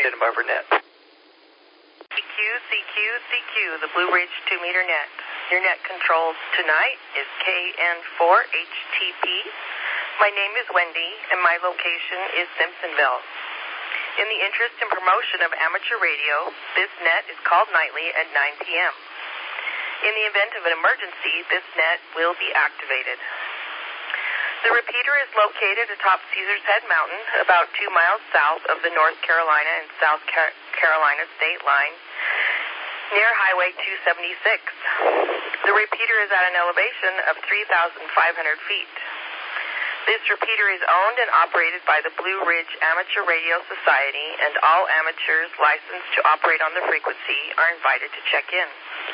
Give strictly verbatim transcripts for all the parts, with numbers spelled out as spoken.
and above net. C Q, C Q, C Q, the Blue Ridge two meter net. Your net control tonight is K N four H T P. My name is Wendy, and my location is Simpsonville. In the interest and promotion of amateur radio, this net is called nightly at nine p.m. In the event of an emergency, this net will be activated. The repeater is located atop Caesars Head Mountain, about two miles south of the North Carolina and South Car- Carolina state line, near Highway two seventy-six. The repeater is at an elevation of three thousand five hundred feet. This repeater is owned and operated by the Blue Ridge Amateur Radio Society, and all amateurs licensed to operate on the frequency are invited to check in.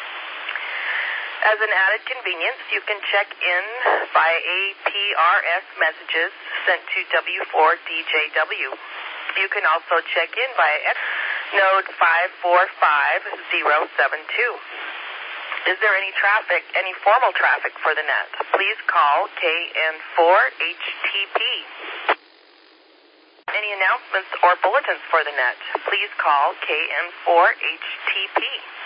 As an added convenience, you can check in via A P R S messages sent to W four D J W. You can also check in via node five four five zero seven two. Is there any traffic, any formal traffic for the net? Please call K N four H T P. Any announcements or bulletins for the net? Please call K N four H T P.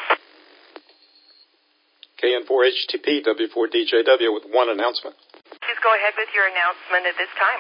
K N four H T P, W four D J W with one announcement. Please go ahead with your announcement at this time.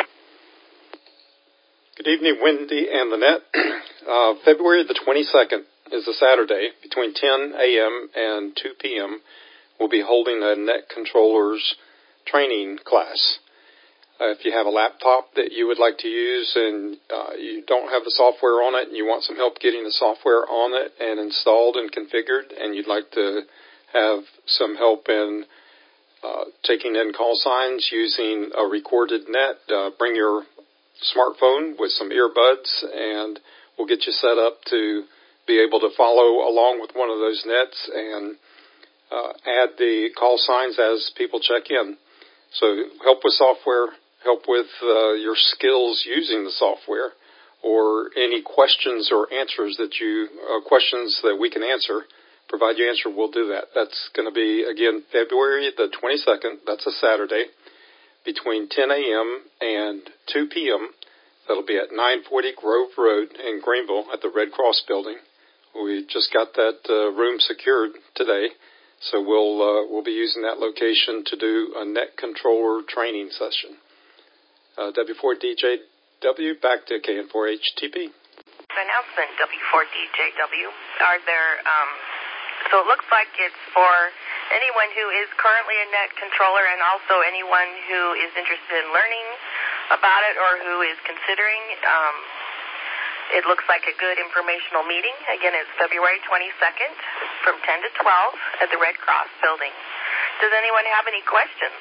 Good evening, Wendy and the net. Uh, February the twenty-second is a Saturday between ten a.m. and two p.m. We'll be holding a net controllers training class. Uh, if you have a laptop that you would like to use and uh, you don't have the software on it and you want some help getting the software on it and installed and configured, and you'd like to have some help in uh, taking in call signs using a recorded net, uh, bring your smartphone with some earbuds and we'll get you set up to be able to follow along with one of those nets and uh, add the call signs as people check in. So help with software, help with uh, your skills using the software, or any questions or answers that you, uh, questions that we can answer. Provide you answer, we'll do that. That's going to be, again, February the twenty-second. That's a Saturday, between ten a.m. and two p.m. That'll be at nine forty Grove Road in Greenville at the Red Cross Building. We just got that uh, room secured today, so we'll uh, we'll be using that location to do a net controller training session. Uh, W four D J W, back to K N four H T P. Announcement, W four D J W. Are there... Um So it looks like it's for anyone who is currently a net controller and also anyone who is interested in learning about it or who is considering. Um, it looks like a good informational meeting. Again, it's February twenty-second from ten to twelve at the Red Cross Building. Does anyone have any questions?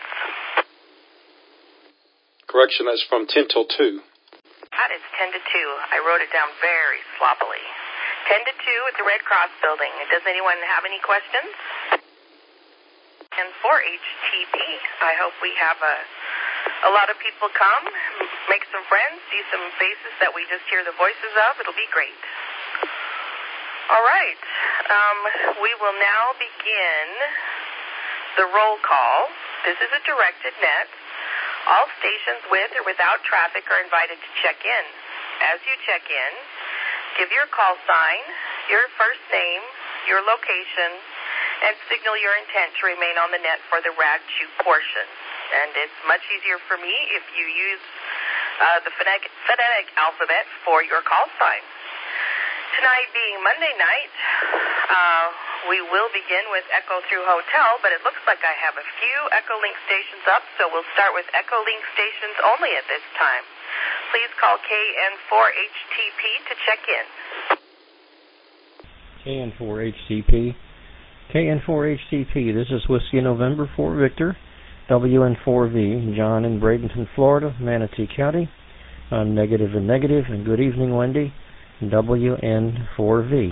Correction, that's from ten till two. That is ten to two. I wrote it down very sloppily. ten to two at the Red Cross Building. Does anyone have any questions? And for H T P, I hope we have a, a lot of people come, make some friends, see some faces that we just hear the voices of. It'll be great. All right. Um, we will now begin the roll call. This is a directed net. All stations with or without traffic are invited to check in. As you check in, give your call sign, your first name, your location, and signal your intent to remain on the net for the R A D two portion. And it's much easier for me if you use uh, the phonetic, phonetic alphabet for your call sign. Tonight being Monday night, uh, we will begin with Echo Through Hotel, but it looks like I have a few Echolink stations up, so we'll start with Echolink stations only at this time. Please call K N four H T P to check in. K N four H T P. K N four H T P, this is Whiskey November for Victor. W N four V, John in Bradenton, Florida, Manatee County. I'm negative and negative, and good evening, Wendy. W N four V.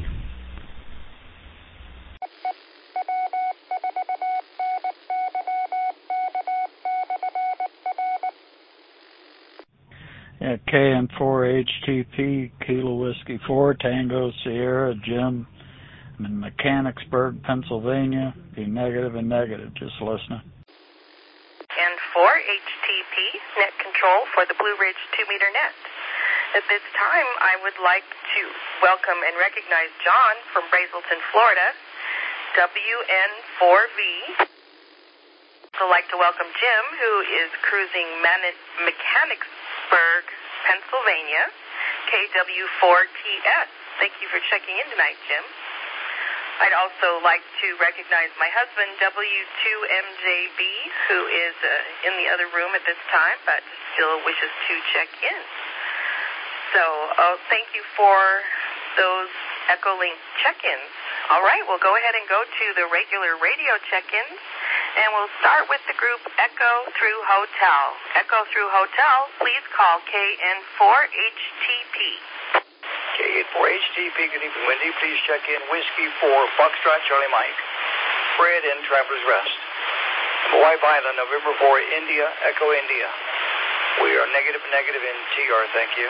Yeah, K N four H T P, Kilo Whiskey four, Tango Sierra, Jim in Mechanicsburg, Pennsylvania. Be negative and negative, just listening. And four H T P, net control for the Blue Ridge two meter net. At this time, I would like to welcome and recognize John from Brazelton, Florida, W N four V. I'd like to welcome Jim, who is cruising Man- Mechanicsburg, Pennsylvania, K W four T S. Thank you for checking in tonight, Jim. I'd also like to recognize my husband, W two M J B, who is uh, in the other room at this time, but still wishes to check in. So uh, thank you for those EchoLink check-ins. All right, we'll go ahead and go to the regular radio check-ins, and we'll start with the group Echo Through Hotel. Echo Through Hotel, please call K N four H T P. K N four H T P, good evening, Wendy. Please check in Whiskey four, Foxtrot, Charlie Mike. Fred in Traveler's Rest. Hawaii Island, November four, India, Echo India. We are negative, negative in T R, thank you.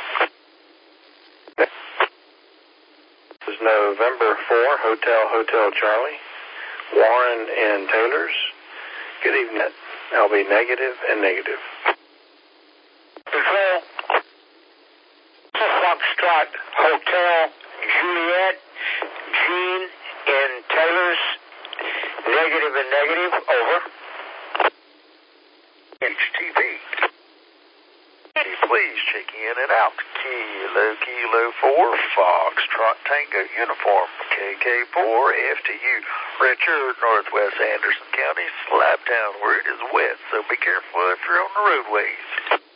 This is November four, Hotel, Hotel Charlie. Warren and Taylor's. Good evening. I'll be negative and negative. Control. Foxtrot, Hotel, Juliet, Jean in Taylor's. Negative and negative, over. H T P. Please check in and out. Kilo, Kilo four, Foxtrot Tango Uniform, K K four, F T U, Richard, Northwest Anderson County, Slabtown, where it is wet, so be careful if you're on the roadways.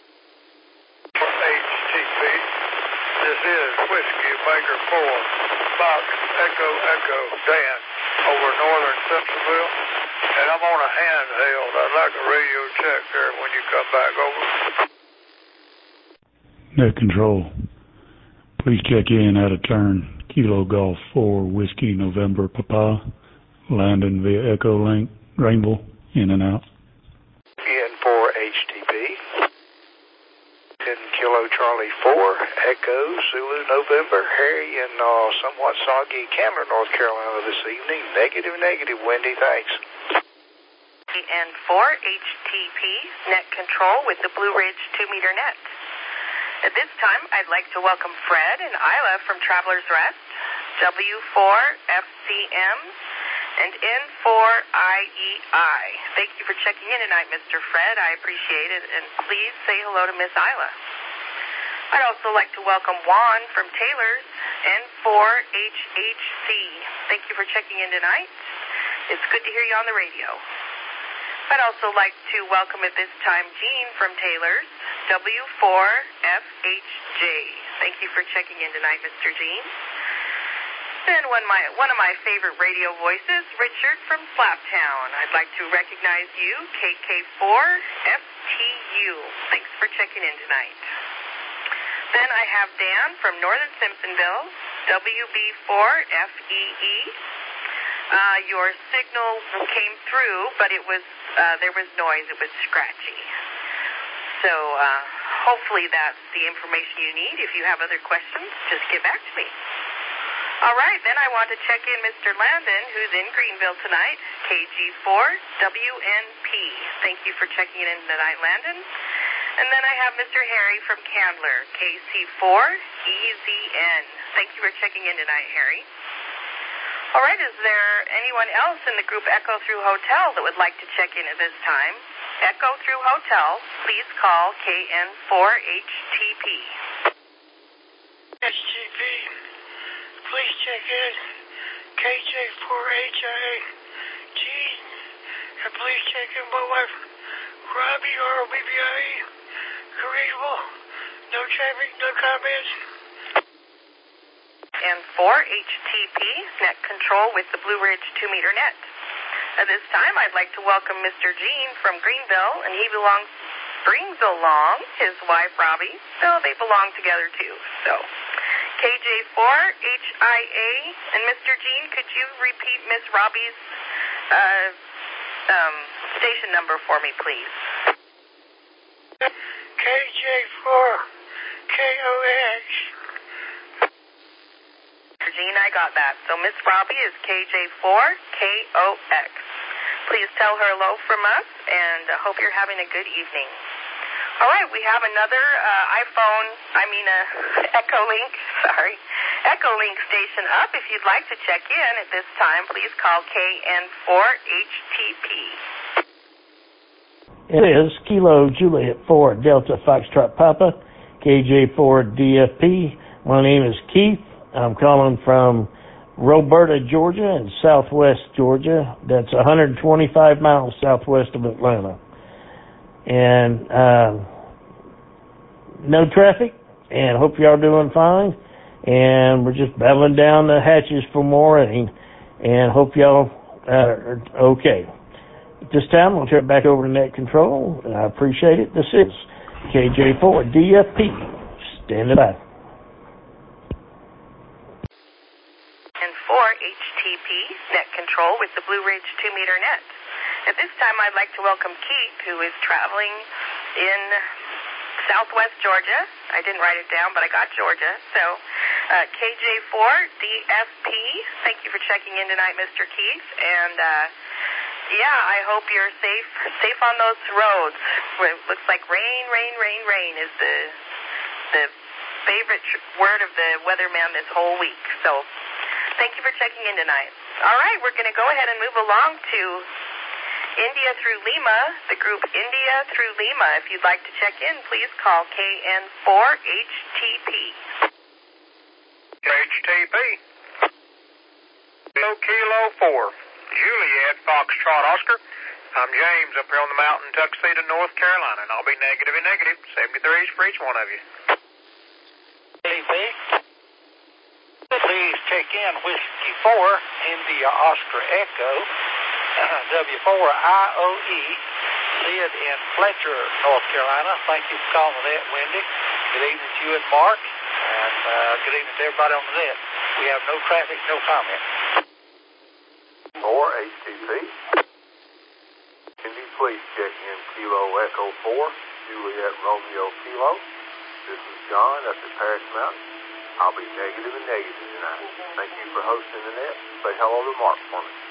H T P, this is Whiskey Baker four, Fox Echo Echo Dan, over northern Simpsonville, and I'm on a handheld. I'd like a radio check there when you come back over. Net control. Please check in out of turn. Kilo Golf four, Whiskey November Papa. Landing via Echo Link, Rainbow, in and out. N four H T P. ten Kilo Charlie four, Echo Zulu November. Harry in uh, somewhat soggy Candler, North Carolina this evening. Negative, negative, Wendy, thanks. N four H T P, net control with the Blue Ridge two meter net. At this time, I'd like to welcome Fred and Isla from Traveler's Rest, W four F C M, and N four I E I. Thank you for checking in tonight, Mister Fred. I appreciate it, and please say hello to Miss Isla. I'd also like to welcome Juan from Taylor's, N four H H C. Thank you for checking in tonight. It's good to hear you on the radio. I'd also like to welcome at this time Jean from Taylor's, W four F H J. Thank you for checking in tonight, Mister Jean. And one, my, one of my favorite radio voices, Richard from Slaptown. I'd like to recognize you, K K four F T U. Thanks for checking in tonight. Then I have Dan from Northern Simpsonville, W B four F E E. Uh, your signal came through, but it was uh, there was noise. It was scratchy. So uh, hopefully that's the information you need. If you have other questions, just get back to me. All right, then I want to check in Mister Landon, who's in Greenville tonight, K G four W N P. Thank you for checking in tonight, Landon. And then I have Mister Harry from Candler, K C four E Z N. Thank you for checking in tonight, Harry. All right, is there anyone else in the group Echo Through Hotel that would like to check in at this time? Echo Through Hotel, please call K N four H T P. H T P, please check in K J four H I G, and please check in my wife, Robbie, R O B B I E, readable, no traffic, no comments. And four H T P, net control with the Blue Ridge two meter net. At this time, I'd like to welcome Mister Gene from Greenville, and he belongs, brings along his wife, Robbie, so they belong together too. So, K J four H I A, and Mister Gene, could you repeat Miss Robbie's uh, um, station number for me, please? K J four K O X. Gene, I got that. So Miss Robbie is K J four K O X. Please tell her hello from us, and I hope you're having a good evening. All right, we have another uh, iPhone, I mean uh, EchoLink, sorry, Echolink station up. If you'd like to check in at this time, please call K N four H T P. It is Kilo Juliet four Delta Foxtrot Papa, K J four D F P. My name is Keith. I'm calling from Roberta, Georgia, and southwest Georgia. That's one hundred twenty-five miles southwest of Atlanta. And uh, no traffic, and hope y'all doing fine. And we're just battling down the hatches for morning, and hope y'all are okay. At this time, I'll turn it back over to Net Control, and I appreciate it. This is K J four D F P. Stand by. And four H T P, Net Control with the Blue Ridge two meter net. At this time, I'd like to welcome Keith, who is traveling in southwest Georgia. I didn't write it down, but I got Georgia. So, uh, K J four D F P, thank you for checking in tonight, Mister Keith. And, uh, yeah, I hope you're safe safe on those roads. It looks like rain, rain, rain, rain is the the favorite word of the weatherman this whole week. So, thank you for checking in tonight. All right, we're going to go ahead and move along to India through Lima, the group India through Lima. If you'd like to check in, please call K N four H T P. H T P. Kilo Kilo four. Juliet Foxtrot Oscar. I'm James up here on the mountain, Tuxedo, North Carolina, and I'll be negative and negative. seventy-threes for each one of you. H T P. Please check in Whiskey four, India Oscar Echo. W four I O E, Sid in Fletcher, North Carolina. Thank you for calling that, Wendy. Good evening to you and Mark, and uh, good evening to everybody on the net. We have no traffic, no comment. four H T P. Can you please check in Kilo Echo four, Juliet Romeo Kilo? This is John up at Paris Mountain. I'll be negative and negative tonight. Thank you for hosting the net. Say hello to Mark for me.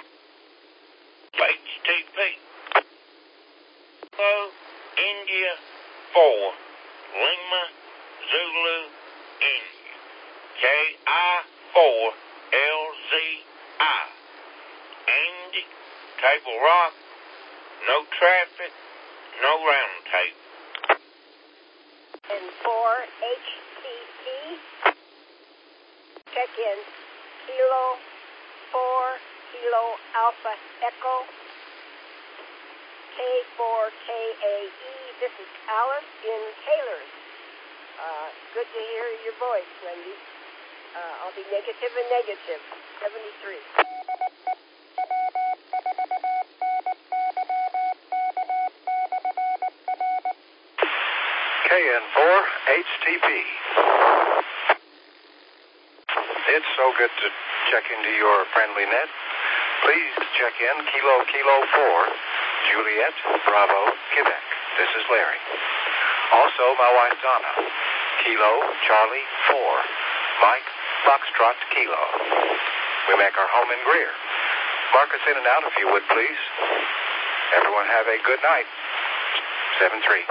H T P. Hello, India four, Lima, Zulu, India. K I four L Z I. Andy, Table Rock, no traffic, no round table. And four H T P. Check in Kilo four Kilo Alpha Echo K four K A E. This is Alice in Taylor's. Uh, good to hear your voice, Wendy. Uh, I'll be negative and negative. seventy-three. K N four H T P. It's so good to check into your friendly net. Please check in Kilo Kilo four, Juliet Bravo, Quebec. This is Larry. Also, my wife Donna. Kilo Charlie four, Mike Foxtrot Kilo. We make our home in Greer. Mark us in and out if you would, please. Everyone have a good night. seven three.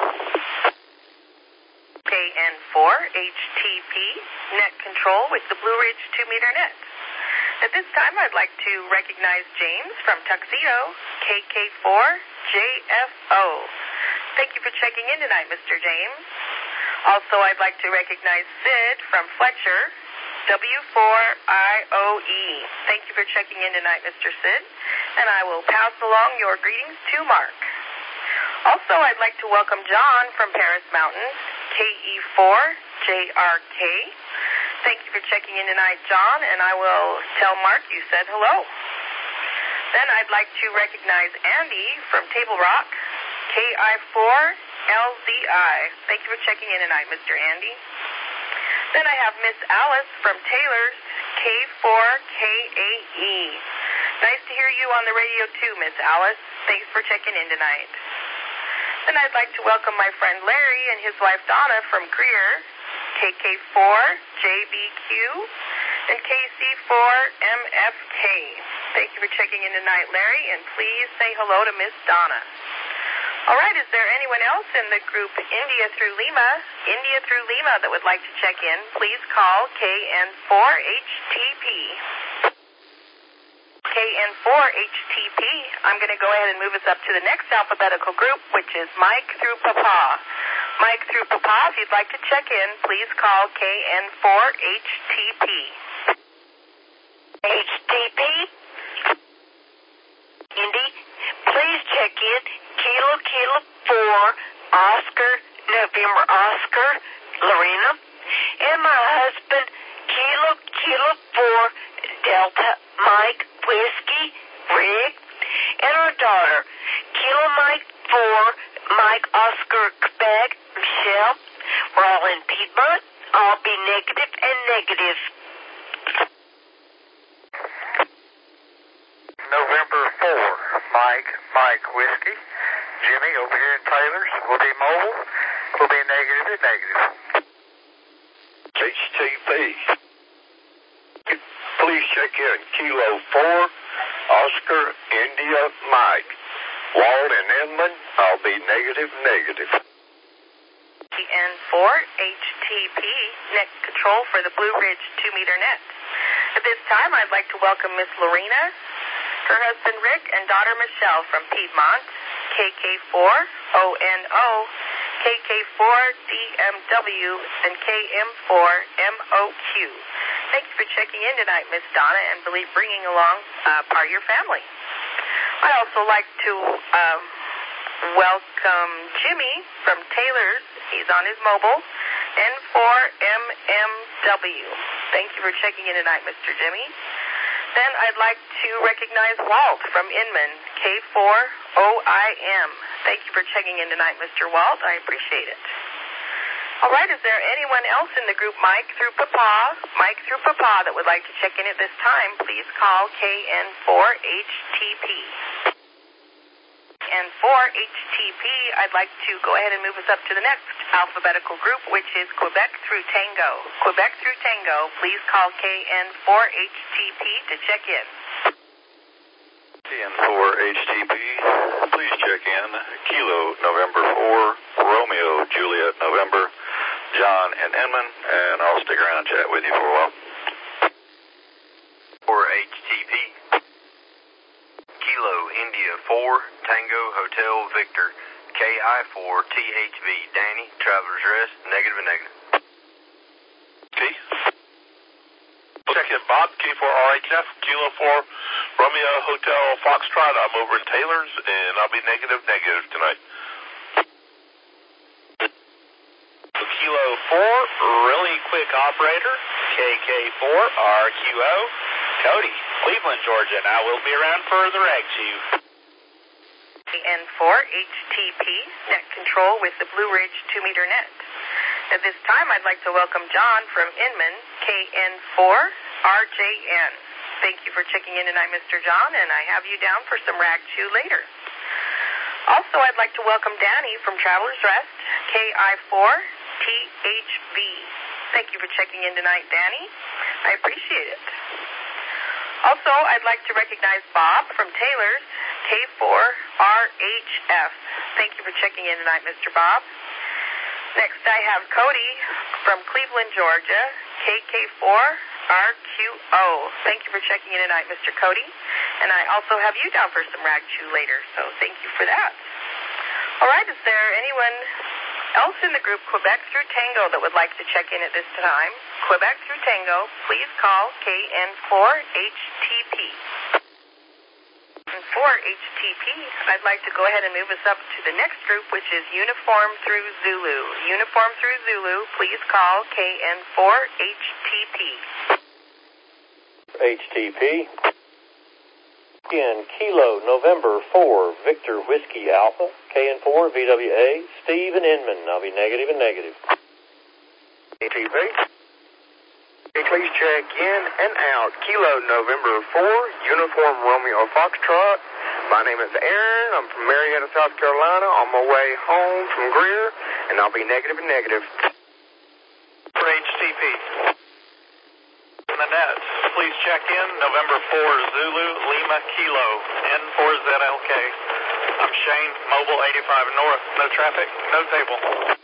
K N four H T P, net control with the Blue Ridge two meter net. At this time, I'd like to recognize James from Tuxedo, K K four J F O. Thank you for checking in tonight, Mister James. Also, I'd like to recognize Sid from Fletcher, W four I O E. Thank you for checking in tonight, Mister Sid, and I will pass along your greetings to Mark. Also, I'd like to welcome John from Paris Mountain, K E four J R K. Thank you for checking in tonight, John, and I will tell Mark you said hello. Then I'd like to recognize Andy from Table Rock, K I four L Z I. Thank you for checking in tonight, Mister Andy. Then I have Miss Alice from Taylor's, K four K A E. Nice to hear you on the radio too, Miss Alice. Thanks for checking in tonight. Then I'd like to welcome my friend Larry and his wife Donna from Greer, K K four J B Q, and K C four M F K. Thank you for checking in tonight, Larry, and please say hello to Miss Donna. All right, is there anyone else in the group India through Lima, India through Lima that would like to check in? Please call K N four H T P. K N four H T P. I'm going to go ahead and move us up to the next alphabetical group, which is Mike through Papa. Mike through Papa, if you'd like to check in, please call K N four H T P. H T P. Indy, please check in. Kilo, Kilo, four, Oscar, November, Oscar, Lorena, and my husband, Kilo, Kilo, four, Delta, Mike, Whiskey, Rick, and our daughter, Kilo, Mike, four, Mike, Oscar, Quebec, Michelle. We're all in Piedmont. I'll be negative and negative. November four, Mike, Mike, Whiskey. Jimmy over here in Taylor's will be mobile. Will be negative and negative. H T P. Please check in. Kilo four, Oscar, India, Mike. Walt and Inman, I'll be negative, negative. K N four H T P, net control for the Blue Ridge two meter net. At this time, I'd like to welcome Miss Lorena, her husband Rick, and daughter Michelle from Piedmont, K K four O N O, K K four D M W, and K M four M O Q. Thank you for checking in tonight, Miss Donna, and bringing along uh, part of your family. I'd also like to um, welcome Jimmy from Taylor's. He's on his mobile, N four M M W. Thank you for checking in tonight, Mister Jimmy. Then I'd like to recognize Walt from Inman, K four O I M. Thank you for checking in tonight, Mister Walt. I appreciate it. All right, is there anyone else in the group Mike through Papa, Mike through Papa that would like to check in at this time? Please call K N four H T P. K N four H T P, I'd like to go ahead and move us up to the next alphabetical group, which is Quebec through Tango. Quebec through Tango, please call K N four H T P to check in. K N four H T P, please check in. Kilo, November four, Romeo, Juliet, November, John and Inman, and I'll stick around and chat with you for a while. four H T P. Kilo, India four, Tango, Hotel, Victor, K I four, T H V, Danny, Traveler's Rest, negative and negative. T. Check in, Bob, K four R H F, Kilo four, Romeo, Hotel, Foxtrot. I'm over in Taylor's, and I'll be negative, negative tonight. Kilo four, really quick operator, K K four R Q O, Cody, Cleveland, Georgia, and I will be around for the rag tube. K N four H T P, net control with the Blue Ridge two meter net. At this time, I'd like to welcome John from Inman, K N four R J N. Thank you for checking in tonight, Mister John, and I have you down for some rag chew later. Also, I'd like to welcome Danny from Traveler's Rest, K I four T H V. Thank you for checking in tonight, Danny. I appreciate it. Also, I'd like to recognize Bob from Taylor's, K four R H F. Thank you for checking in tonight, Mister Bob. Next, I have Cody from Cleveland, Georgia, K K four R Q O. Thank you for checking in tonight, Mister Cody. And I also have you down for some rag chew later, so thank you for that. All right, is there anyone else in the group Quebec through Tango that would like to check in at this time? Quebec through Tango, please call K N four H T P. And for H T P, I'd like to go ahead and move us up to the next group, which is Uniform through Zulu. Uniform through Zulu, please call K N four H T P. H T P. In Kilo, November four, Victor Whiskey Alpha, K N four V W A, Steve and Inman. I'll be negative and negative. H T P. Please check in and out. Kilo, November four, Uniform Romeo Foxtrot. My name is Aaron. I'm from Marietta, South Carolina, on my way home from Greer, and I'll be negative and negative. For H T P. In the net, please check in. November four, Zulu, Lima, Kilo, N four Z L K. I'm Shane, Mobile eighty-five North, no traffic, no table.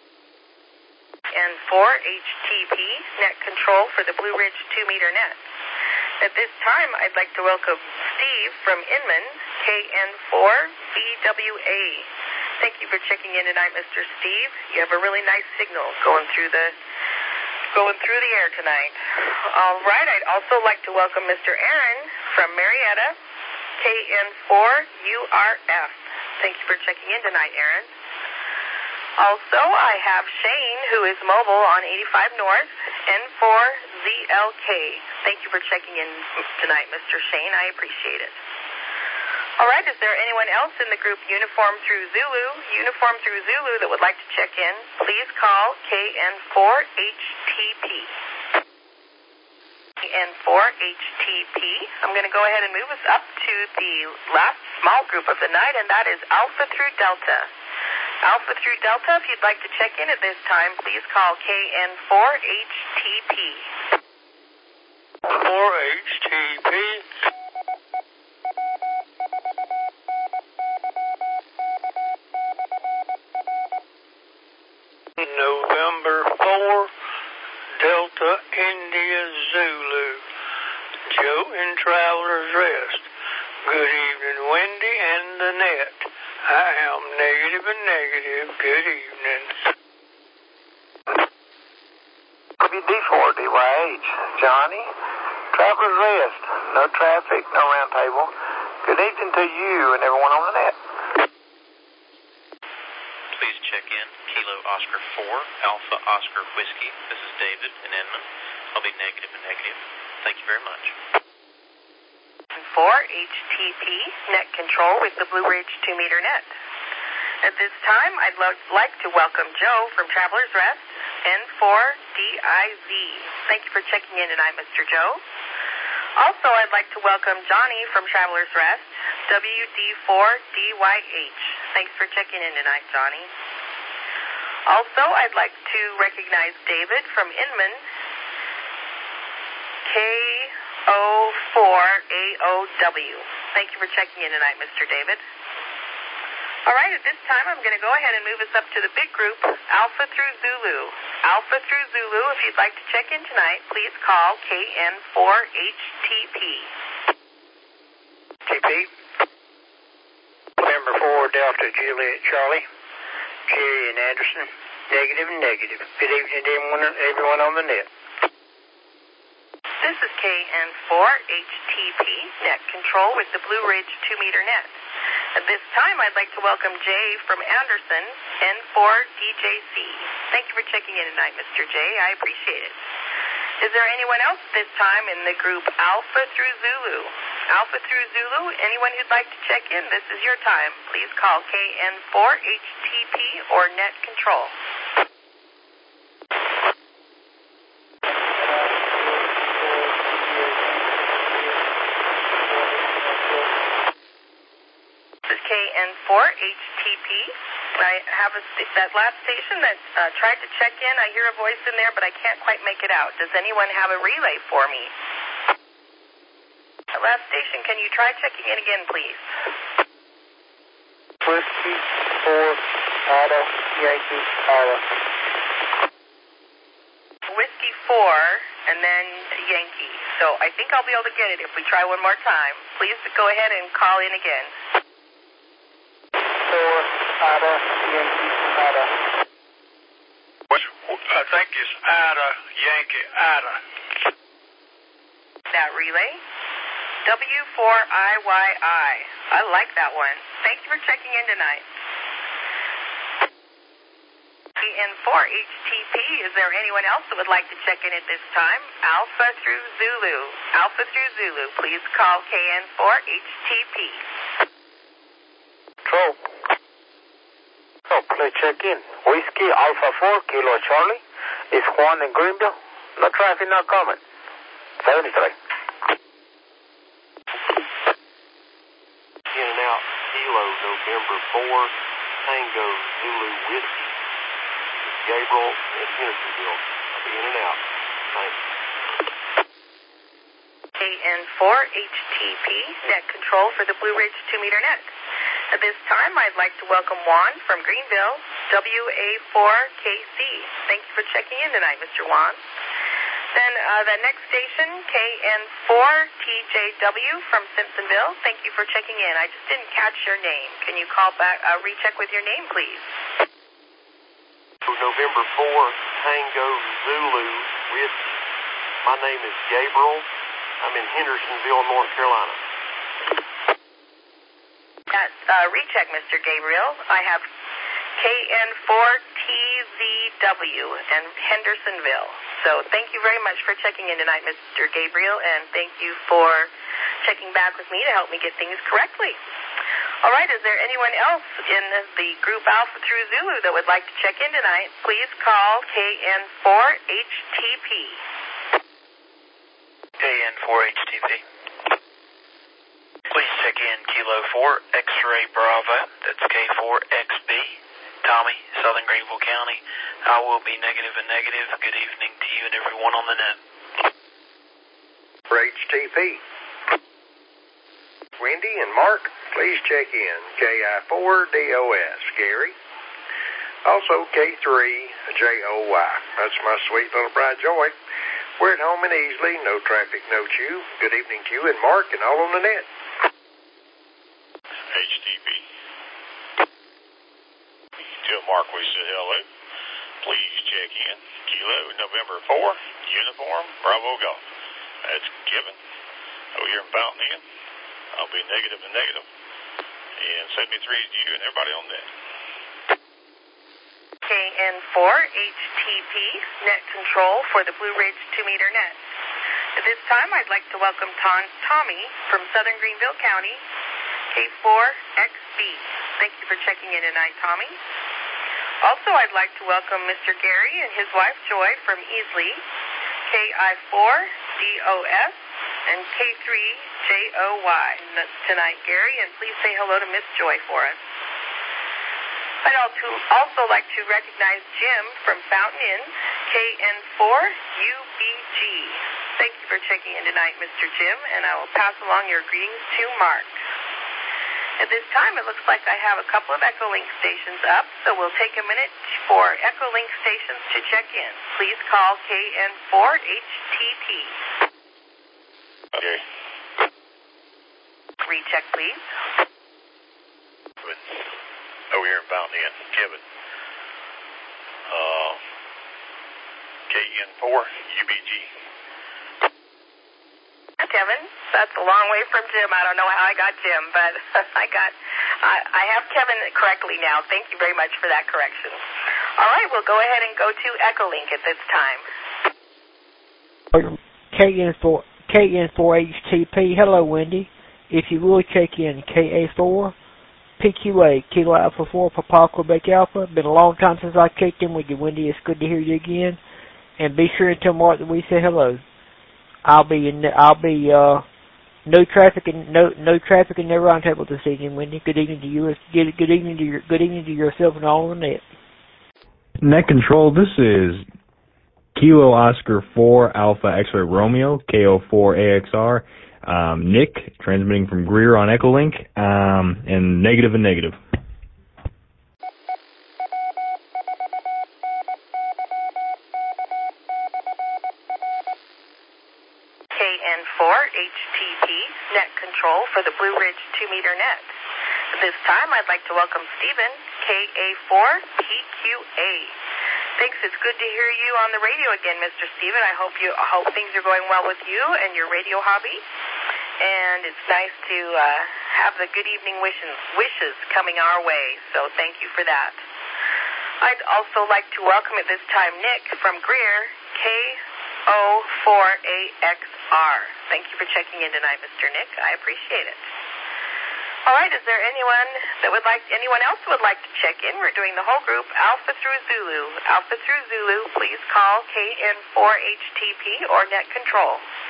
N four H T P, net control for the Blue Ridge two meter net. At this time, I'd like to welcome Steve from Inman, K N four B W A. Thank you for checking in tonight, Mister Steve. You have a really nice signal going through the going through the air tonight. All right, I'd also like to welcome Mister Aaron from Marietta, K N four U R F. Thank you for checking in tonight, Aaron. Also, I have Shane, who is mobile on eighty-five North, N four Z L K. Thank you for checking in tonight, Mister Shane. I appreciate it. All right, is there anyone else in the group Uniform through Zulu, Uniform through Zulu that would like to check in? Please call K N four H T P. K N four H T P. I'm going to go ahead and move us up to the last small group of the night, and that is Alpha through Delta. Alpha through Delta, if you'd like to check in at this time, please call K N four H T P. four H T P. November four, Delta India Zulu. Joe in Traveler's Rest. Good evening, Wendy and the net. I am negative and negative. Good evening. W D four D Y H, Johnny. Traveler's Rest. No traffic, no round table. Good evening to you and everyone on the net. Please check in. Kilo Oscar four, Alpha Oscar Whiskey. This is David in Inman. I'll be negative and negative. Thank you very much. four H T P, net control with the Blue Ridge two meter net. At this time, I'd lo- like to welcome Joe from Traveler's Rest, N four D I Z. Thank you for checking in tonight, Mister Joe. Also, I'd like to welcome Johnny from Traveler's Rest, W D four D Y H. Thanks for checking in tonight, Johnny. Also, I'd like to recognize David from Inman, K O four A O W. Thank you for checking in tonight, Mister David. All right, at this time, I'm going to go ahead and move us up to the big group, Alpha through Zulu. Alpha through Zulu, if you'd like to check in tonight, please call K N four H T P. T P. November four, Delta Juliet Charlie. Jerry and Anderson. Negative and negative. Good evening to everyone, everyone on the net. This is K N four H T P, net control with the Blue Ridge two meter net. At this time, I'd like to welcome Jay from Anderson, N four D J C. Thank you for checking in tonight, Mister Jay. I appreciate it. Is there anyone else this time in the group Alpha through Zulu? Alpha through Zulu, anyone who'd like to check in, this is your time. Please call K N four H T P or net control. K N four H T P. I have a st- that last station that uh, tried to check in. I hear a voice in there, but I can't quite make it out. Does anyone have a relay for me? That last station, can you try checking in again, please? Whiskey four, Ada, Yankee, Ada. Whiskey four, and then Yankee. So I think I'll be able to get it if we try one more time. Please go ahead and call in again. Ada, Yankee, Ada. Which, I think it's Ada, Yankee, Ada. That relay? W four I Y I. I like that one. Thank you for checking in tonight. K N four H T P, is there anyone else that would like to check in at this time? Alpha through Zulu. Alpha through Zulu, please call K N four H T P. Control. Oh, please check in. Whiskey Alpha four, Kilo Charlie. It's Juan in Greenville. No traffic, no comment. seventy-three. In and out, Kilo November four, Tango Zulu Whiskey. Gabriel in Hendersonville. I'll be in and out. Thanks. K N four H T P, net control for the Blue Ridge two meter net. At this time, I'd like to welcome Juan from Greenville, W A four K C. Thank you for checking in tonight, Mister Juan. Then uh, the next station, K N four T J W from Simpsonville. Thank you for checking in. I just didn't catch your name. Can you call back, uh, recheck with your name, please? November fourth, Tango Zulu Whiskey. My name is Gabriel. I'm in Hendersonville, North Carolina. That, uh, recheck, Mister Gabriel. I have K N four T Z W and Hendersonville. So thank you very much for checking in tonight, Mister Gabriel, and thank you for checking back with me to help me get things correctly. All right, is there anyone else in the group Alpha through Zulu that would like to check in tonight? Please call K N four H T P. K N four H T P. Please check in Kilo four X-Ray Bravo. That's K four X B. Tommy, Southern Greenville County. I will be negative and negative. Good evening to you and everyone on the net. For H T P. Wendy and Mark, please check in K I four D O S. Gary. Also K three J O Y. That's my sweet little bride Joy. We're at home and easily. No traffic, no chew. Good evening to you and Mark and all on the net. H T P. Tell Mark we said hello. Please check in. Kilo November four, Uniform Bravo Golf. That's Kevin. Over here in Fountain Inn. I'll be negative and negative. And seventy-three is you and everybody on that. K N four H T P, net control for the Blue Ridge two meter net. At this time, I'd like to welcome Tom, Tommy from Southern Greenville County, K four X B. Thank you for checking in tonight, Tommy. Also, I'd like to welcome Mister Gary and his wife Joy from Easley, K I four D O S and K three J O Y. Tonight, Gary, and please say hello to Miss Joy for us. I'd also like to recognize Jim from Fountain Inn, K N four U B G. Thank you for checking in tonight, Mister Jim, and I will pass along your greetings to Mark. At this time, it looks like I have a couple of Echolink stations up, so we'll take a minute for Echolink stations to check in. Please call K N four H T P. Okay. Recheck, please. Over here in Fountain Inn, Kevin. Uh, K N four U B G. Kevin, that's a long way from Jim. I don't know how I got Jim, but I got, I, I have Kevin correctly now. Thank you very much for that correction. All right, we'll go ahead and go to Echolink at this time. K N four K N four H T P. Hello, Wendy. If you will check in K A four P Q A, Kilo Alpha four, Papa Quebec Alpha. Been a long time since I checked in with you, Wendy. It's good to hear you again. And be sure and tell Mark that we say hello. I'll be in. I'll be uh, no traffic and no no traffic in the roundtable this evening, Wendy. Good evening to you. Good, good evening to your good evening to yourself and all on the net. Net control. This is Kilo Oscar four Alpha X-Ray Romeo K O four A X R. Um, Nick transmitting from Greer on Echolink. Um, and negative and negative. H T P, net control for the Blue Ridge two meter net. At this time, I'd like to welcome Stephen, K A four P Q A. Thanks, it's good to hear you on the radio again, Mister Stephen. I hope you I hope things are going well with you and your radio hobby. And it's nice to uh, have the good evening wishes, wishes coming our way, so thank you for that. I'd also like to welcome at this time Nick from Greer, K O four A X R. Thank you for checking in tonight, Mister Nick. I appreciate it. All right, is there anyone that would like, anyone else would like to check in? We're doing the whole group, Alpha through Zulu. Alpha through Zulu, please call K N four H T P or net control.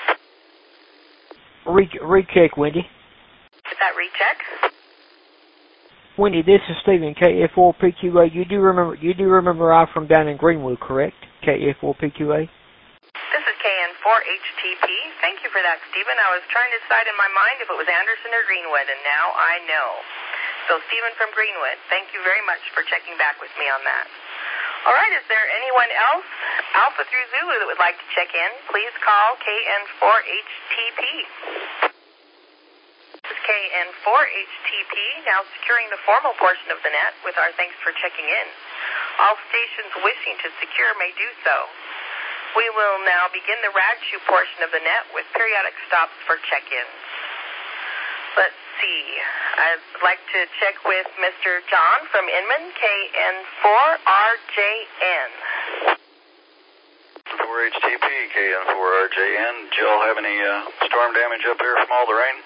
Re- recheck, Wendy. Is that recheck? Wendy, this is Stephen, K F four P Q A. You do remember, you do remember I'm from down in Greenwood, correct? K F four P Q A. This is K N four H T P. Thank you for that, Stephen. I was trying to decide in my mind if it was Anderson or Greenwood, and now I know. So Stephen from Greenwood, thank you very much for checking back with me on that. All right, is there anyone else, Alpha through Zulu, that would like to check in? Please call K N four H T P. This is K N four H T P, now securing the formal portion of the net with our thanks for checking in. All stations wishing to secure may do so. We will now begin the RADSHU portion of the net with periodic stops for check-ins. Let's see. I'd like to check with Mister John from Inman, K N four R J N. four H T P, K N four R J N. Did y'all have any uh, storm damage up there from all the rain?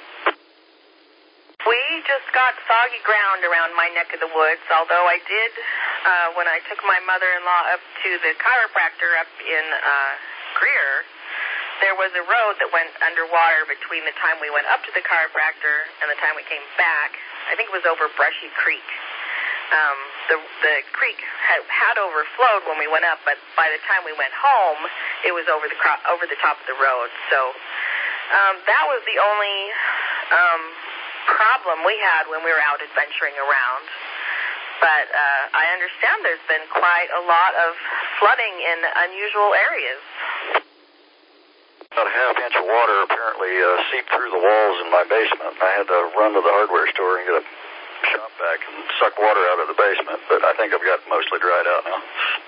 We just got soggy ground around my neck of the woods, although I did, uh, when I took my mother-in-law up to the chiropractor up in uh, Greer, there was a road that went underwater between the time we went up to the chiropractor and the time we came back. I think it was over Brushy Creek. Um, the the creek had, had overflowed when we went up, but by the time we went home, it was over the cro- over the top of the road. So um, that was the only um, problem we had when we were out adventuring around. But uh, I understand there's been quite a lot of flooding in unusual areas. About a half inch of water apparently uh, seeped through the walls in my basement. I had to run to the hardware store and get a shop vac and suck water out of the basement, but I think I've got mostly dried out now.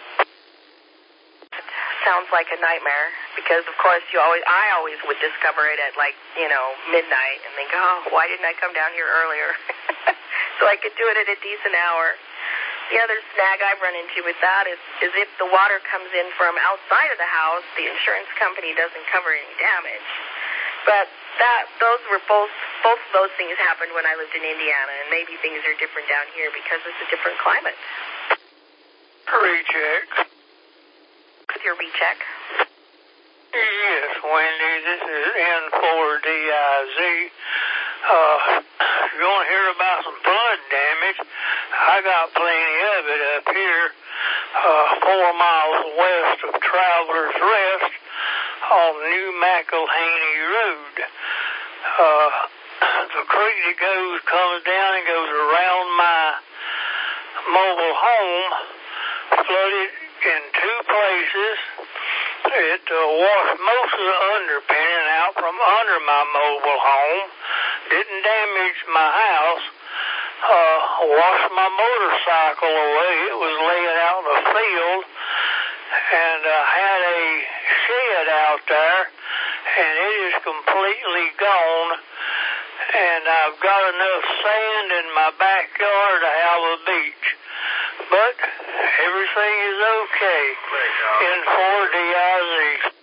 Sounds like a nightmare, because of course you always, I always would discover it at like, you know, midnight and think, oh, why didn't I come down here earlier? So I could do it at a decent hour. The other snag I've run into with that is, is if the water comes in from outside of the house, the insurance company doesn't cover any damage. But that those were both both of those things happened when I lived in Indiana, and maybe things are different down here because it's a different climate. Recheck. With your recheck. Yes, Wendy, this is N four D I Z. Uh, if you want to hear about some flood damage, I got plenty of it up here, uh, four miles west of Traveler's Rest on New McElhaney Road. Uh, the creek that goes, comes down and goes around my mobile home, flooded in two places. It uh, washed most of the underpinning out from under my mobile home. Didn't damage my house. Uh, washed my motorcycle away. It was laying out in the field. And I uh, had a shed out there, and it is completely gone. And I've got enough sand in my backyard to have a beach. But everything is okay. N four D I Z.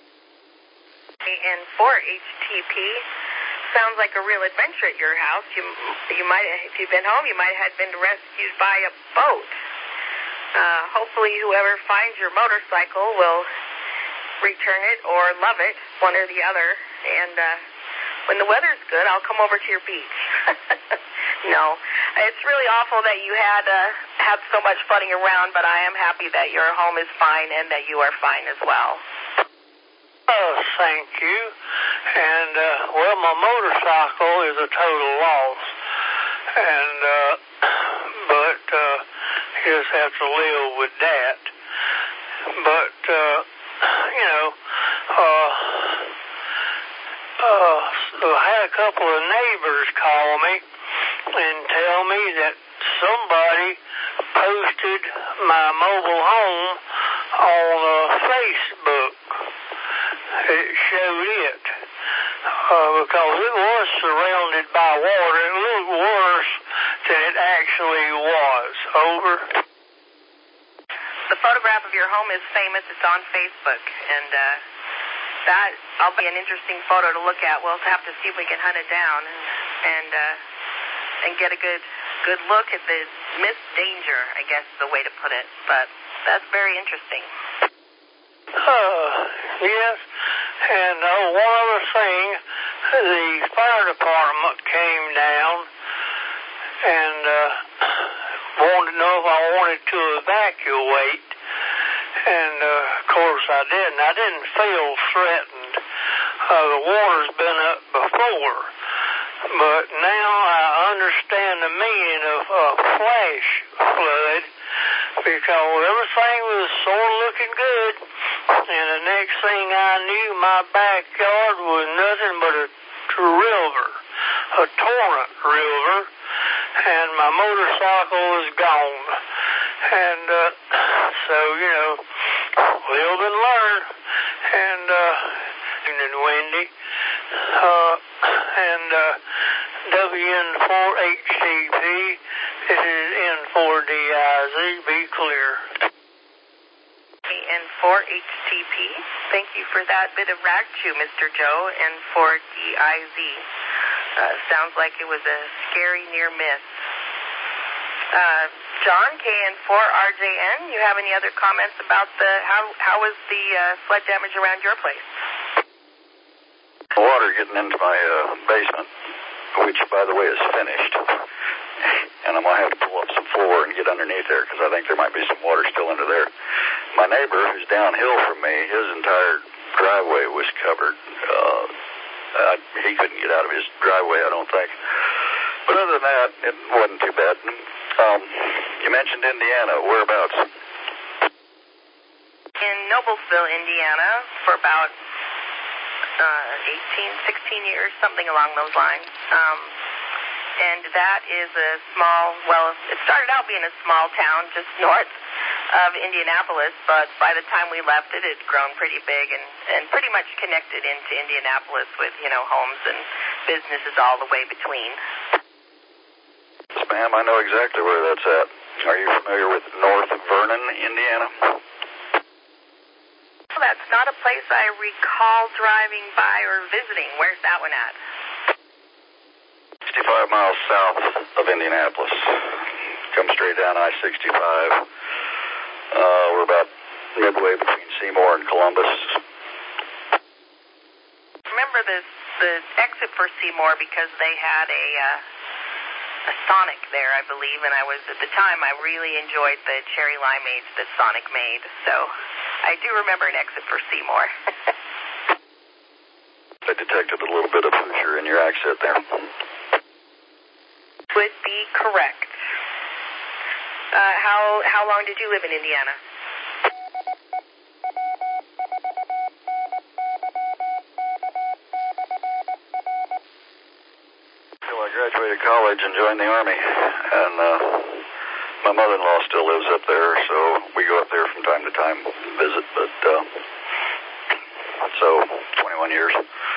N four H T P. Sounds like a real adventure at your house. You you might, if you've been home, you might have been rescued by a boat. Uh, hopefully whoever finds your motorcycle will return it or love it, one or the other. And uh, when the weather's good, I'll come over to your beach. No, it's really awful that you had uh, had so much flooding around, but I am happy that your home is fine and that you are fine as well. Oh, thank you. And, uh, well, my motorcycle is a total loss. And, uh, but, uh, you just have to live with that. But, uh, you know, uh, uh, so I had a couple of neighbors call me and tell me that somebody posted my mobile home on uh, Facebook. It showed it uh, because it was surrounded by water. It looked worse than it actually was. Over. The photograph of your home is famous. It's on Facebook, and uh, that will be an interesting photo to look at. We'll have to see if we can hunt it down and and, uh, and get a good good look at the missed danger, I guess is the way to put it. But that's very interesting. Uh, yes, and uh, one other thing, the fire department came down and uh, wanted to know if I wanted to evacuate, and uh, of course I didn't. I didn't feel threatened. Uh, the water's been up before, but now I understand the meaning of a flash flood because everything was sort of looking good, and the next thing I knew, my backyard was nothing but a river, a torrent river, and my motorcycle was gone. And uh, so, you know, live and learn. And, uh, and Wendy, uh, and uh, W N four H T P, this is N four D I Z, be clear. N four H T P, thank you for that bit of rag chew, Mister Joe, N four D I Z. Uh, sounds like it was a scary near miss. Uh, John, K N four R J N, you have any other comments about the, how, how was the uh, flood damage around your place? Water getting into my uh, basement, which, by the way, is finished. And I'm going to have to pull up some floor and get underneath there because I think there might be some water still under there. My neighbor, who's downhill from me, his entire driveway was covered. Uh, uh, he couldn't get out of his driveway, I don't think. But other than that, it wasn't too bad. Um, you mentioned Indiana. Whereabouts? In Noblesville, Indiana, for about uh, eighteen, sixteen years, something along those lines. Um, and that is a small, well, it started out being a small town just north of Indianapolis, but by the time we left it, it had grown pretty big and, and pretty much connected into Indianapolis with, you know, homes and businesses all the way between. Yes, ma'am, I know exactly where that's at. Are you familiar with North Vernon, Indiana? Well, that's not a place I recall driving by or visiting. Where's that one at? sixty-five miles south of Indianapolis. Come straight down I sixty-five. Uh, we're about midway between Seymour and Columbus. Remember the the exit for Seymour because they had a uh, a Sonic there, I believe, and I was at the time I really enjoyed the cherry limeades that Sonic made. So I do remember an exit for Seymour. I detected a little bit of Hoosier in your accent there. Would be correct. Uh, how how long did you live in Indiana? Well, I graduated college and joined the Army, and uh, my mother-in-law still lives up there, so we go up there from time to time, visit, but uh, so twenty-one years.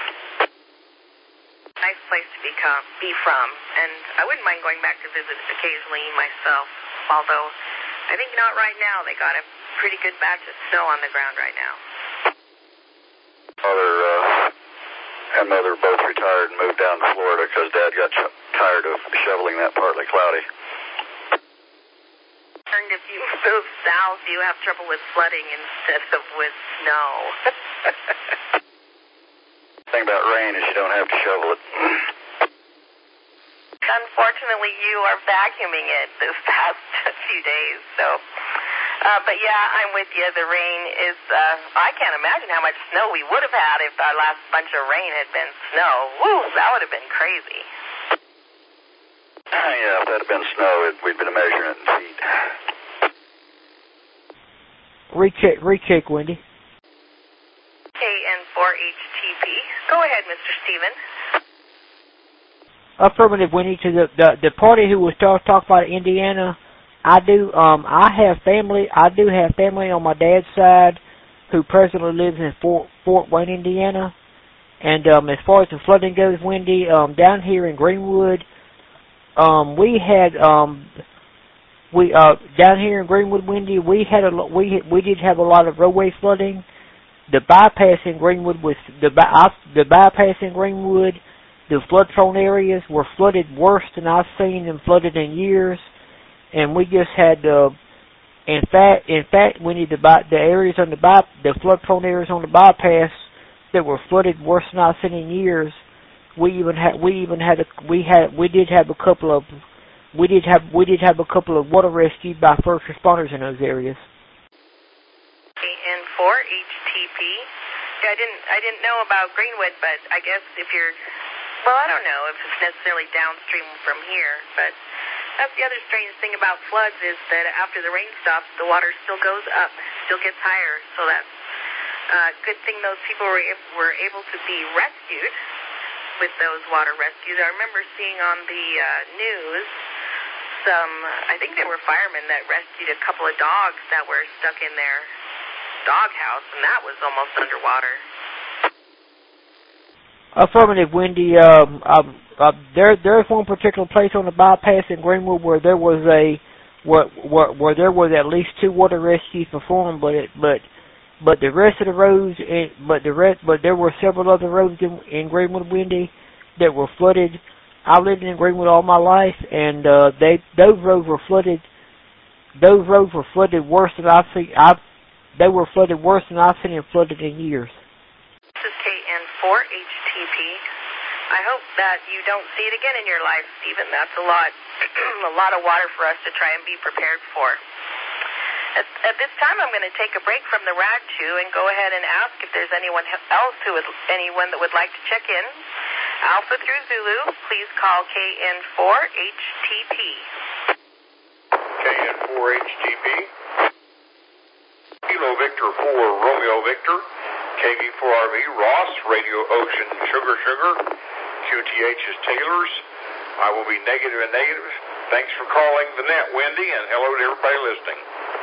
Nice place to become, be from, and I wouldn't mind going back to visit occasionally myself, although I think not right now. They got a pretty good batch of snow on the ground right now. Father uh, and mother both retired and moved down to Florida because Dad got ch- tired of shoveling that partly cloudy. And if you move south, you have trouble with flooding instead of with snow. The thing about rain is you don't have to shovel it. Unfortunately, you are vacuuming it this past few days, so... Uh, but yeah, I'm with you. The rain is, uh, I can't imagine how much snow we would have had if our last bunch of rain had been snow. Woo, that would have been crazy. Yeah, if that had been snow, it, we'd been measuring it in feet. Recheck, recheck, Wendy. K N four H T P. Go ahead, Mister Steven. Affirmative, Wendy. To the, the, the party who was talking talk about Indiana, I do, um, I have family, I do have family on my dad's side who presently lives in Fort, Fort Wayne, Indiana. And, um, as far as the flooding goes, Wendy, um, down here in Greenwood, um, we had, um, we, uh, down here in Greenwood, Wendy, we had a, we, we did have a lot of roadway flooding. The bypass in Greenwood was, the, the bypass in Greenwood, the flood-prone areas were flooded worse than I've seen them flooded in years. And we just had, uh, in fact, in fact, we need to buy the areas on the by, the flood-prone areas on the bypass that were flooded worse than I've seen in years. We even had, we even had, a, we had, we did have a couple of, we did have, we did have a couple of water rescued by first responders in those areas. N four H T P. Yeah, I didn't, I didn't know about Greenwood, but I guess if you're Well, I don't know if it's necessarily downstream from here, but that's the other strange thing about floods is that after the rain stops, the water still goes up, still gets higher. So that's a uh, good thing those people were, were able to be rescued with those water rescues. I remember seeing on the uh, news some, I think they were firemen that rescued a couple of dogs that were stuck in their doghouse, and that was almost underwater. Affirmative, Wendy. Um, um, uh, there, there's one particular place on the bypass in Greenwood where there was a, where, where, where there was at least two water rescues performed, but it, but, but the rest of the roads, in, but the rest, but there were several other roads in, in Greenwood, Wendy, that were flooded. I lived in Greenwood all my life, and uh, they, those roads were flooded. Those roads were flooded worse than I've seen. I've, they were flooded worse than I've seen them flooded in years. This is K N four H T P. I hope that you don't see it again in your life, Stephen. That's a lot, a lot of water for us to try and be prepared for. At, at this time, I'm going to take a break from the Rag Chew and go ahead and ask if there's anyone else who would, anyone that would like to check in. Alpha through Zulu, please call K N four H T P. K N four H T P. Kilo Victor four Romeo Victor. K V four R V Ross, Radio Ocean Sugar Sugar. Q T H is Taylor's. I will be negative and negative. Thanks for calling the net, Wendy, and hello to everybody listening.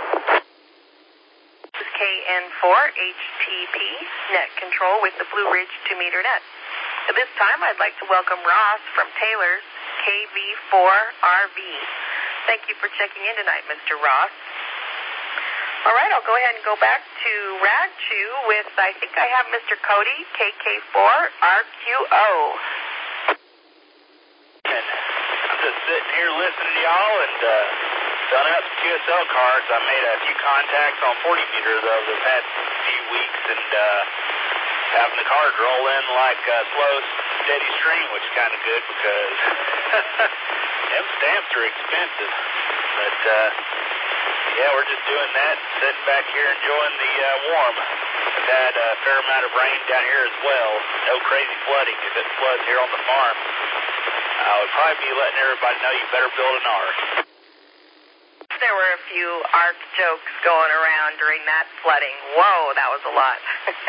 This is K N four H T P, net control with the Blue Ridge two meter net. At this time, I'd like to welcome Ross from Taylor's K V four R V. Thank you for checking in tonight, Mister Ross. All right, I'll go ahead and go back to Rag Chew with, I think I have Mister Cody, K K four R Q O. I'm just sitting here listening to y'all and uh, filling out some Q S L cards. I made a few contacts on forty meters over the past few weeks and uh, having the cards roll in like a slow, steady stream, which is kind of good because them stamps are expensive. But, uh, yeah, we're just doing that, sitting back here enjoying the uh, warm. We've had a fair amount of rain down here as well. No crazy flooding. If it floods here on the farm, I would probably be letting everybody know you better build an ark. There were a few ark jokes going around during that flooding. Whoa, that was a lot.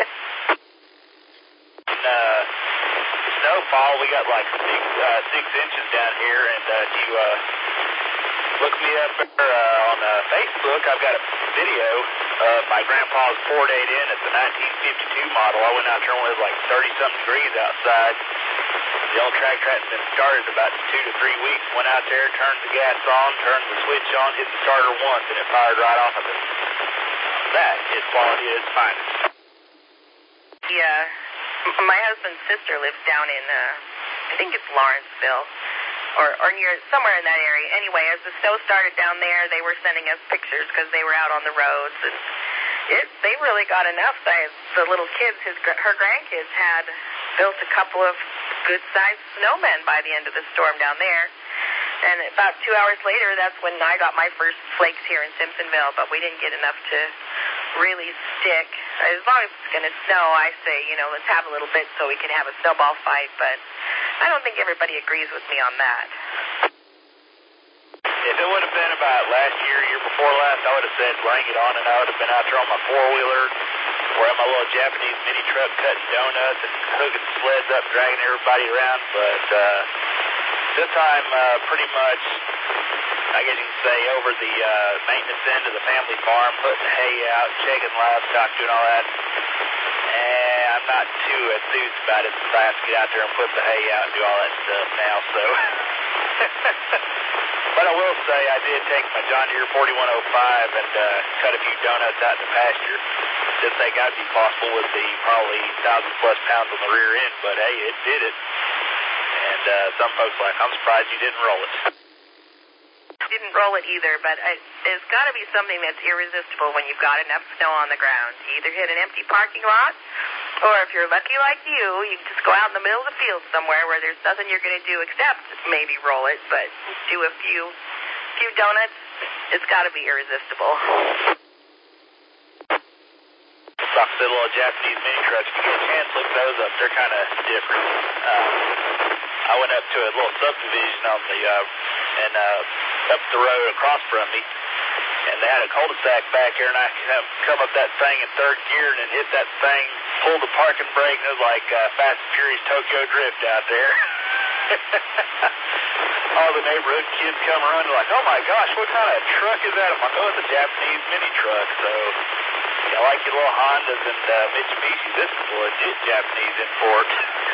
uh, snowfall, we got like six, uh, six inches down here, and uh, do you uh, look me up there uh, on uh, Facebook? I've got a video of my grandpa's Ford eight N. It's a nineteen fifty-two model. I went out there when it was like thirty-something degrees outside. The old tractor hadn't been started about two to three weeks. Went out there, turned the gas on, turned the switch on, hit the starter once, and it fired right off of it. That is quality at its finest. Yeah. My husband's sister lives down in, uh, I think it's Lawrenceville, or, or near, somewhere in that area. Anyway, as the snow started down there, they were sending us pictures because they were out on the roads, and it, they really got enough. They, the little kids, his, her grandkids had built a couple of good-sized snowmen by the end of the storm down there. And about two hours later, that's when I got my first flakes here in Simpsonville, but we didn't get enough to really stick. As long as it's going to snow, I say, you know, let's have a little bit so we can have a snowball fight, but I don't think everybody agrees with me on that. If it would have been about last year, year before last, I would have said bring it on, and I would have been out there on my four-wheeler or in my little Japanese mini truck cutting donuts and hooking sleds up, dragging everybody around, but uh, this time uh, pretty much, I guess you can say, over the uh, maintenance end of the family farm, putting hay out, checking livestock, doing all that. And I'm not too enthused about it since I have to get out there and put the hay out and do all that stuff now, so. But I will say I did take my John Deere forty-one oh five and uh, cut a few donuts out in the pasture. Didn't think I'd be possible with the probably one thousand plus pounds on the rear end, but hey, it did it. And uh, some folks are like, I'm surprised you didn't roll it. Didn't roll it either, but I, there's got to be something that's irresistible when you've got enough snow on the ground. You either hit an empty parking lot, or if you're lucky like you, you can just go out in the middle of the field somewhere where there's nothing you're going to do except maybe roll it, but do a few few donuts. It's got to be irresistible. Like the little Japanese mini trucks, if you get a chance, look those up. They're kind of different. Um, I went up to a little subdivision on the, uh, and, uh, up the road across from me, and they had a cul-de-sac back here, and I come, come up that thing in third gear and then hit that thing, pulled the parking brake, and it was like uh, Fast and Furious Tokyo Drift out there. All the neighborhood kids come running like, oh my gosh, what kind of truck is that? I'm like, oh, it's a Japanese mini truck. So, I like your little Hondas and uh, Mitsubishi. This is a legit Japanese import.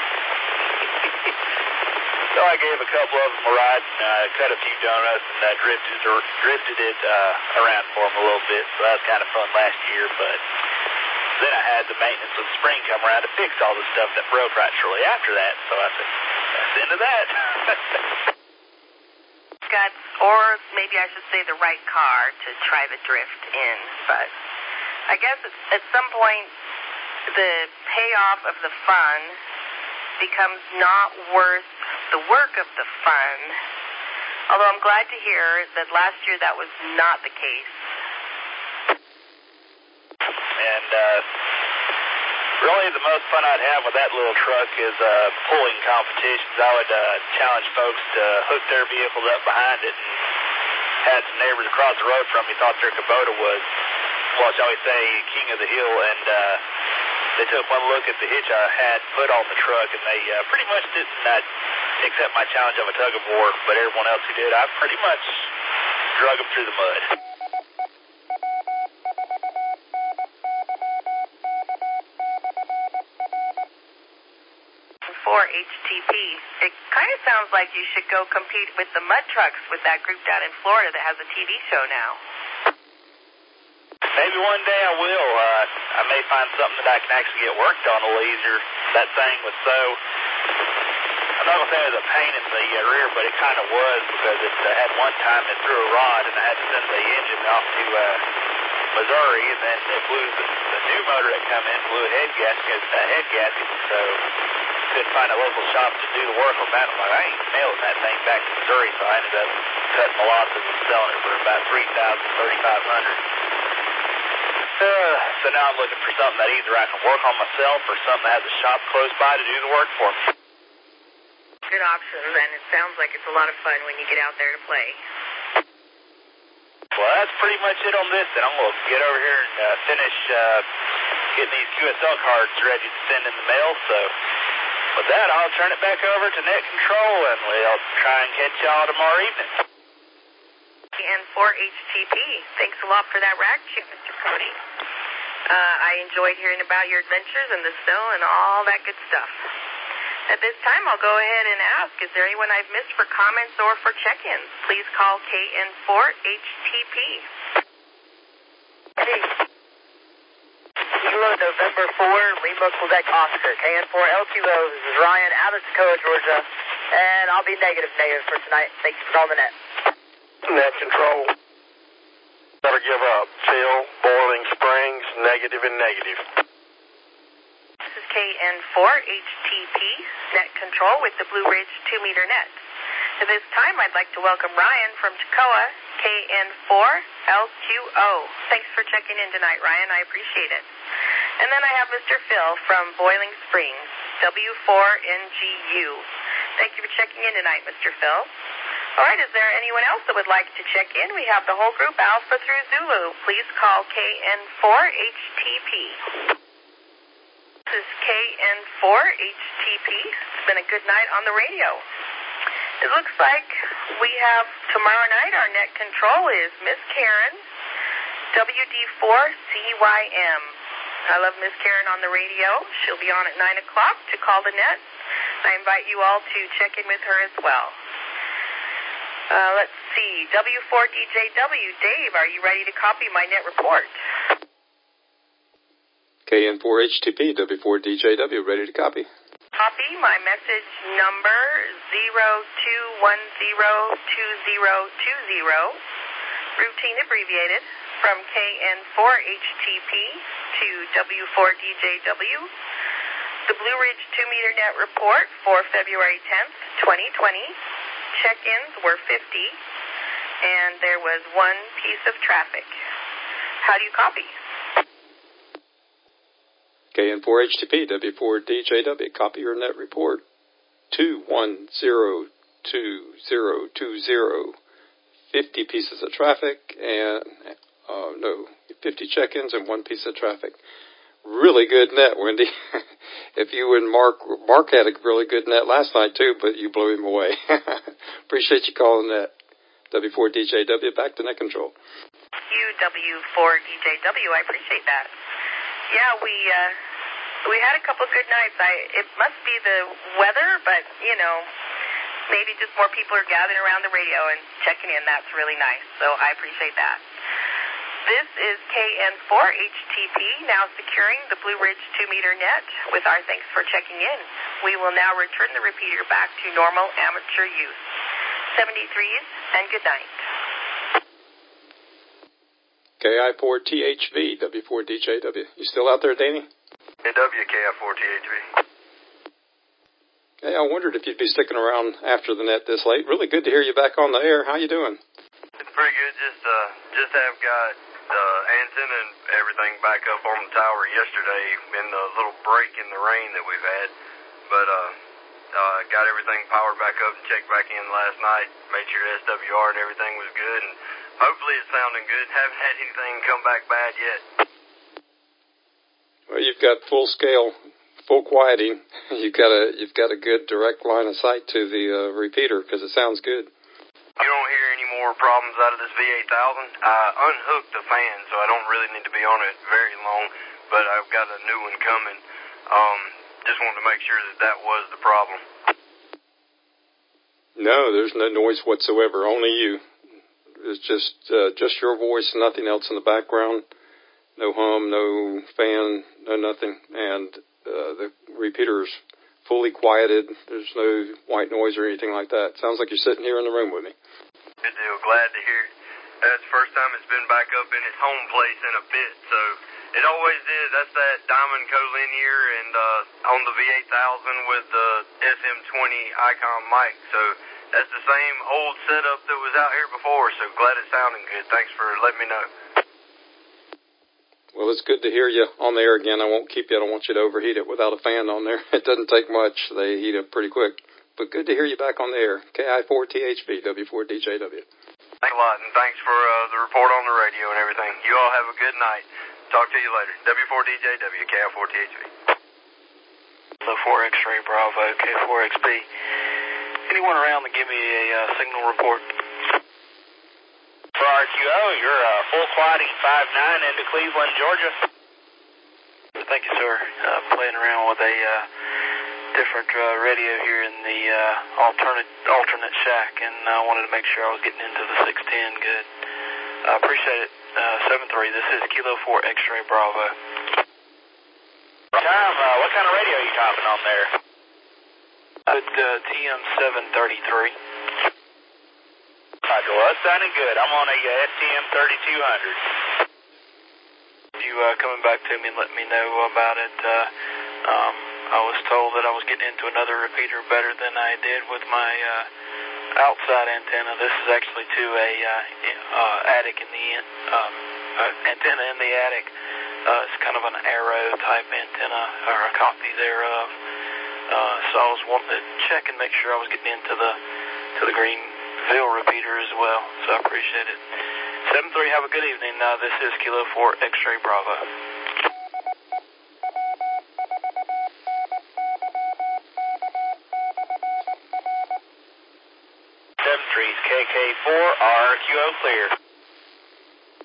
So I gave a couple of them a ride and uh, cut a few donuts and uh, drifted or drifted it uh, around for them a little bit. So that was kind of fun last year. But then I had the maintenance of the spring come around to fix all the stuff that broke right shortly after that. So I said, that's the end of that. Got, or maybe I should say the right car to try the drift in. But I guess at, at some point the payoff of the fun becomes not worth the work of the fun. Although I'm glad to hear that last year that was not the case. And uh, really the most fun I'd have with that little truck is uh, pulling competitions. I would uh, challenge folks to hook their vehicles up behind it. And had some neighbors across the road from me thought their Kubota was, well, shall we say, king of the hill, and uh, they took one look at the hitch I had put on the truck, and they uh, pretty much didn't uh, accept my challenge of a tug of war, but everyone else who did, I pretty much drug them through the mud. For H T P, it kind of sounds like you should go compete with the mud trucks with that group down in Florida that has a T V show now. Maybe one day I will. Uh, I may find something that I can actually get worked on a little easier. That thing was so, I'm not going to say it was a pain in the uh, rear, but it kind of was, because it uh, had one time it threw a rod and I had to send the engine off to uh, Missouri, and then it blew the, the new motor that come in, blew a head gasket, uh, head gasket, so couldn't find a local shop to do the work on that. I'm like, I ain't mailing that thing back to Missouri, so I ended up cutting my losses and selling it for about three thousand dollars, thirty-five hundred dollars. Uh, so now I'm looking for something that either I can work on myself or something that has a shop close by to do the work for me. Good options, and it sounds like it's a lot of fun when you get out there to play. Well, that's pretty much it on this, and I'm going to get over here and uh, finish uh, getting these Q S L cards ready to send in the mail. So with that, I'll turn it back over to Net Control, and we'll try and catch y'all tomorrow evening. And for H T P, thanks a lot for that rack chip, Mister Cody. Uh, I enjoyed hearing about your adventures in the snow and all that good stuff. At this time, I'll go ahead and ask, is there anyone I've missed for comments or for check-ins? Please call K N four H T P. Hey. Kilo November four, Lima, Quebec, Oscar. K N four L Q O, this is Ryan out of Toccoa, Georgia. And I'll be negative, negative for tonight. Thank you for calling the net. Net Control. Never give up. Phil, Boiling Springs, negative and negative. This is K N four H T P, Net Control with the Blue Ridge two meter net. At this time, I'd like to welcome Ryan from Toccoa, K N four L Q O. Thanks for checking in tonight, Ryan. I appreciate it. And then I have Mister Phil from Boiling Springs, W four N G U. Thank you for checking in tonight, Mister Phil. All right, is there anyone else that would like to check in? We have the whole group, Alpha through Zulu. Please call K N four H T P. This is K N four H T P. It's been a good night on the radio. It looks like we have tomorrow night, our net control is Miss Karen, W D four C Y M. I love Miss Karen on the radio. She'll be on at nine o'clock to call the net. I invite you all to check in with her as well. Uh, let's see, W four D J W, Dave, are you ready to copy my net report? K N four H T P, W four D J W, ready to copy. Copy my message number zero two one zero two zero two zero, routine abbreviated, from K N four H T P to W four D J W. The Blue Ridge two meter net report for February tenth, twenty twenty. Check-ins were fifty, and there was one piece of traffic. How do you copy? K N four H T P, W four D J W, copy your net report. two one zero two zero two zero. fifty pieces of traffic and, uh, no, fifty check-ins and one piece of traffic. Really good net, Wendy. If you and Mark, Mark had a really good net last night too, but you blew him away. Appreciate you calling that. W four D J W, back to net control. You W four D J W, I appreciate that. Yeah, we uh, we had a couple good nights. I it must be the weather, but you know, maybe just more people are gathering around the radio and checking in. That's really nice. So I appreciate that. This is K N four H T P, now securing the Blue Ridge two meter net with our thanks for checking in. We will now return the repeater back to normal amateur use. seventy-threes and good night. K I four T H V, W four D J W. You still out there, Danny? K W K I four T H V. Hey, I wondered if you'd be sticking around after the net this late. Really good to hear you back on the air. How you doing? It's pretty good. Just uh, just have got the antenna and everything back up on the tower yesterday in the little break in the rain that we've had. But uh, uh, got everything powered back up and checked back in last night. Made sure the S W R and everything was good, and hopefully it's sounding good. Haven't had anything come back bad yet. Well, you've got full scale, full quieting. You've got a you've got a good direct line of sight to the uh, repeater because it sounds good. You don't hear any more problems out of this V eight thousand. I unhooked the fan, so I don't really need to be on it very long, but I've got a new one coming. Um, just wanted to make sure that that was the problem. No, there's no noise whatsoever. Only you. It's just uh, just your voice, nothing else in the background. No hum, no fan, no nothing. And uh, the repeater's fully quieted. There's no white noise or anything like that. Sounds like you're sitting here in the room with me. Good deal. Glad to hear it. That's the first time it's been back up in its home place in a bit, so it always is. That's that Diamond Collinear and uh, on the V eight thousand with the S M twenty Icon mic, so that's the same old setup that was out here before, so glad it's sounding good. Thanks for letting me know. Well, it's good to hear you on the air again. I won't keep you. I don't want you to overheat it without a fan on there. It doesn't take much. They heat up pretty quick. But good to hear you back on the air. K I four T H V, W four D J W. Thanks a lot, and thanks for uh, the report on the radio and everything. You all have a good night. Talk to you later. W four D J W, K I four T H V. Kilo four X-ray Bravo, K four X B. Anyone around to give me a uh, signal report? For R Q O, you're uh, full quieting five nine into Cleveland, Georgia. Thank you, sir. Uh, playing around with a uh, different uh, radio here in the uh, alternate alternate shack, and I uh, wanted to make sure I was getting into the six ten good. I uh, appreciate it. Uh, seven three, this is Kilo four X-ray Bravo. Tom, uh, what kind of radio are you topping on there? Uh, T M seven thirty-three. Roger, well, that's sounding good. I'm on a uh, S T M thirty-two hundred. You uh, coming back to me and letting me know about it. Uh, um, I was told that I was getting into another repeater better than I did with my uh, outside antenna. This is actually to a uh, uh, attic in the um, uh, antenna in the attic. Uh, it's kind of an arrow type antenna, or a copy thereof. Uh, so I was wanting to check and make sure I was getting into the to the Greenville repeater as well. So I appreciate it. seven three, have a good evening. Uh, this is Kilo four X-ray Bravo. seven three, K K four, R Q O clear.